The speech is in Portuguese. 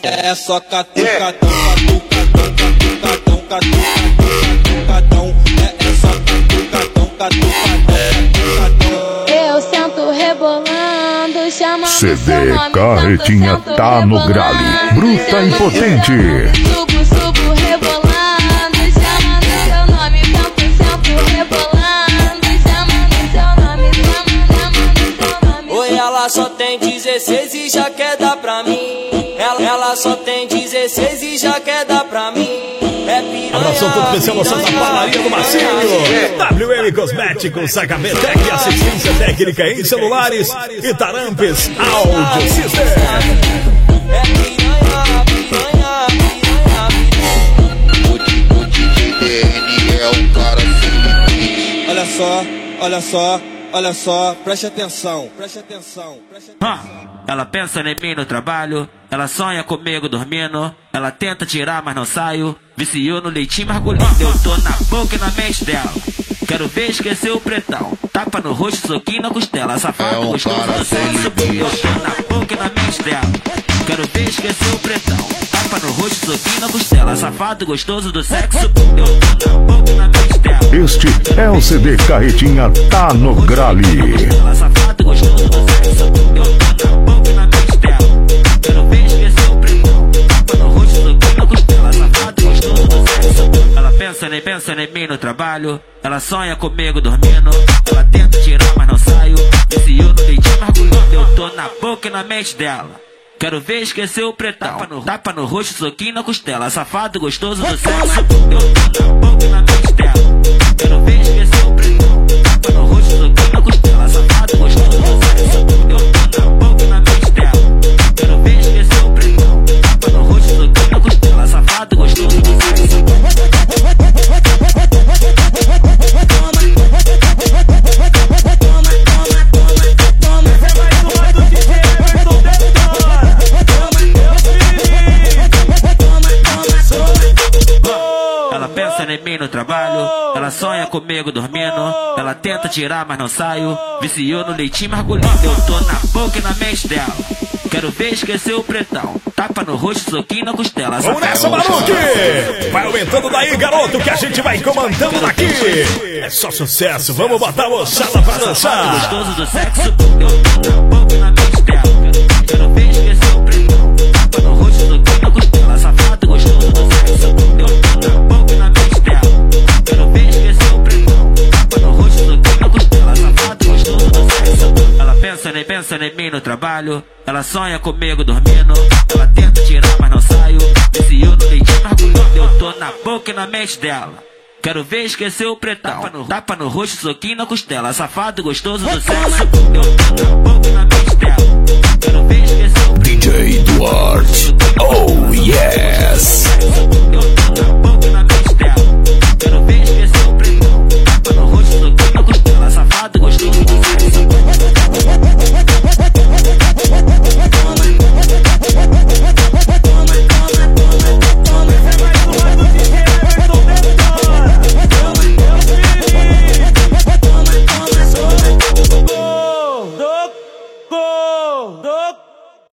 É só catucadão, catucadão, catucadão, catucadão. É só catucadão, catucadão. Eu sento rebolando, chamando CD seu nome. Carretinha tá no grale, bruta e potente. Subo rebolando, chamando seu nome. Sento rebolando, chamando seu nome. Chamando seu nome. Oi, ela só tem 16 e já quer dar pra mim. Ela só tem 16 e já quer dar pra mim. É piranha. Abração todo especial, moção da padaria do Marcinho. WM Cosméticos, Sagametec, assistência técnica em celulares e Tarampes Audio System. É piranha, piranha, piranha. O DJ DN é um cara assim. Olha só, olha só, olha só, preste atenção, preste atenção, preste atenção. Ela pensa em mim no trabalho, ela sonha comigo dormindo, ela tenta tirar mas não saio, viciou no leitinho margulhando, eu tô na boca e na mente dela, quero ver esquecer o pretão, tapa no rosto, soquinho na costela, safado gostoso do sexo, eu tô na boca e na mente dela, quero ver esquecer o pretão, tapa no rosto, soquinho na costela, safado gostoso do sexo, eu tô na boca e na mente dela. Este é o CD Carretinha tá no grale. Safado gostoso do sexo, eu tô na boca e na mente dela, quero ver esquecer o pretão, tapa no rosto, soquinho na costela, safado gostoso do sexo. Ela pensa em mim no trabalho, ela sonha comigo dormindo, ela tenta tirar mas não saio, viciou no leitinho margulhando, eu tô na boca e na mente dela, quero ver esquecer o pretão, tapa no rosto, soquinho na costela, safado gostoso do sexo, eu tô na boca e na mente dela, quero ver esquecer o pretão, tapa no rosto, soquinho na costela, safado gostoso do sexo, eu tô na boca e na mente dela, quero ver esquecer o pretão, tapa no rosto, soquinho na costela, safado gostoso do sexo. Ela pensa em mim no trabalho, ela sonha comigo dormindo, ela tenta tirar mas não saio, viciou no leitinho margulhando, eu tô na boca e na mente dela, quero ver esquecer o pretão, tapa no rosto, soquinho na costela. Vamos nessa, Baruque! Vai aumentando daí, garoto, que a gente vai comandando daqui. É só sucesso, vamos botar a moçada pra dançar. Gostoso do sexo, eu tô na boca e na mente dela, quero ver esquecer o pretão, tapa no rosto, soquinho na costela, safado gostoso do sexo, eu tô na boca e na mente dela, quero ver esquecer o pretão, tapa no rosto, soquinho na costela, safado gostoso do sexo. Ela pensa em mim no trabalho, ela sonha comigo dormindo, ela tenta tirar mas não saio, viciou no leitinho margulhando, eu tô na boca e na mente dela, quero ver esquecer o pretão, tapa no rosto, soquinho na costela, safado gostoso do sexo, eu tô na boca e na mente dela, quero ver esquecer o pretão. DJ Duarte. Oh.